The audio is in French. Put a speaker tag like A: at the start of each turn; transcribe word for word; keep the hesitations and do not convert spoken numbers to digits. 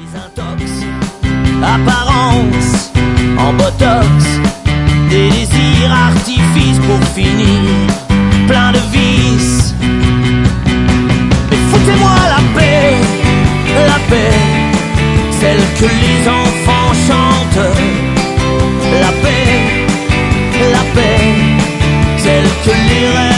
A: Désintox, apparence en botox, des désirs artifices pour finir, plein de vices. Mais foutez-moi la paix, la paix, celle que les enfants chantent. La paix, la paix, celle que les rêves